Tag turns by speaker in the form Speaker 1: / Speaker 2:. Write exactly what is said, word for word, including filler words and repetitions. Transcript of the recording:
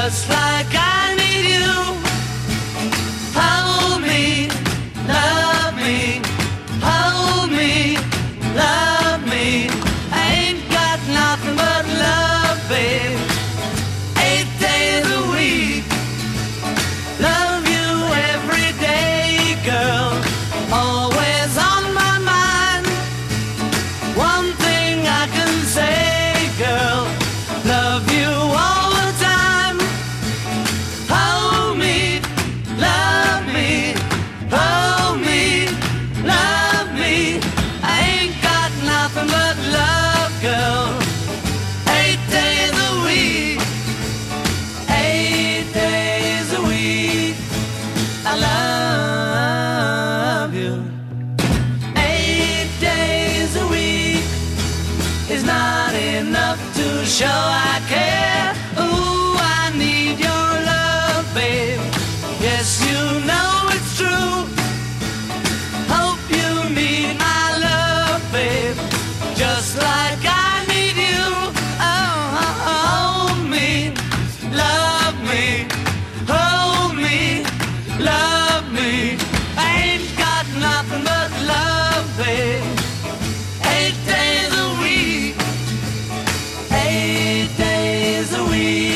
Speaker 1: just like I need you. Hold me, love me, hold me, love me. I ain't got nothing but love, babe. Eight days a week, love you every day, girl. Always on my mind. One thing I can say, girl, love you all the time. Hold me, love me, hold me, love me. I ain't got nothing but love, girl. Eight days a week, eight days a week, I love you. Eight days a week is not enough to show I care. Ooh, I need your love, babe. Yes, you know it's true. Hope you need my love, babe, just like I need you. Oh, hold me, love me, hold me, love me. I ain't got nothing but love, babe. Eight days a week, eight days a week.